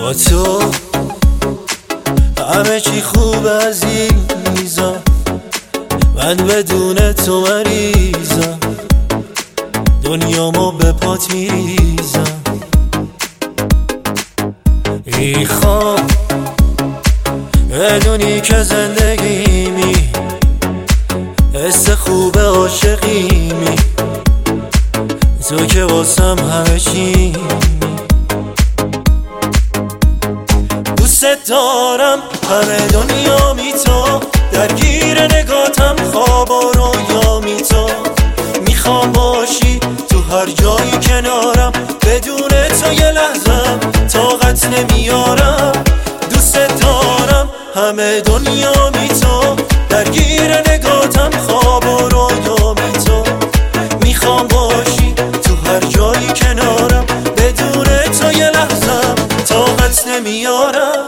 با تو همه چی خوب عزیزم، من بدون تو مریضم، دنیامو به پات میریزم. میخوام بدونی که زندگیمی حس خوب عاشقیمی، تو که واسم همه چی. دوست دارم همه دنیامی تو، درگیر نگاتم خواب و رویامی تو. میخوام باشی تو هر جایی کنارم، بدون تو یه لحظه طاقت نمیارم. دوست دارم همه دنیامی تو، درگیر نگاتم خواب و رویامی تو. میخوام باشی تو هر جایی کنارم، بدون تو یه لحظه طاقت نمیارم.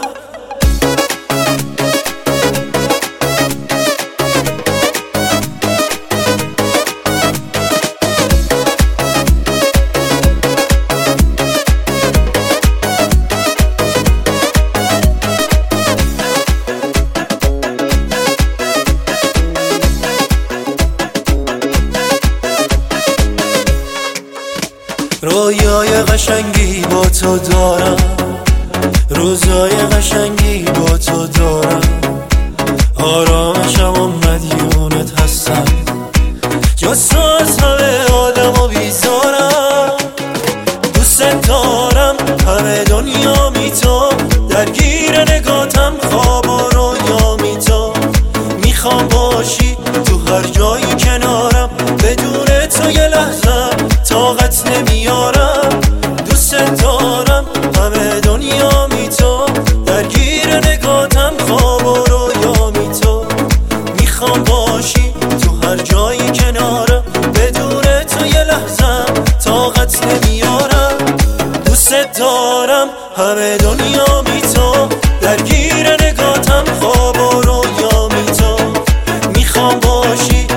رویای قشنگی با تو دارم، روزای قشنگی با تو دارم. آرامشم و مدیونت هستم، جز تو از همه آدمو بیزارم. دوست دارم همه دنیامی تو، درگیر نگاتم خواب و رویامی تو. میخوام باشی تو هر جایی کنارم، بدون تو یه لحظه طاقت نمیارم. دوست دارم همه دنیامی تو، درگیر نگاتم خواب و رویامی تو. میخوام باشی تو هر جایی کنارم، بدون تو یه لحظه طاقت نمیارم. دوست دارم همه دنیامی تو، درگیر نگاتم خواب و رویامی تو. میخوام باشی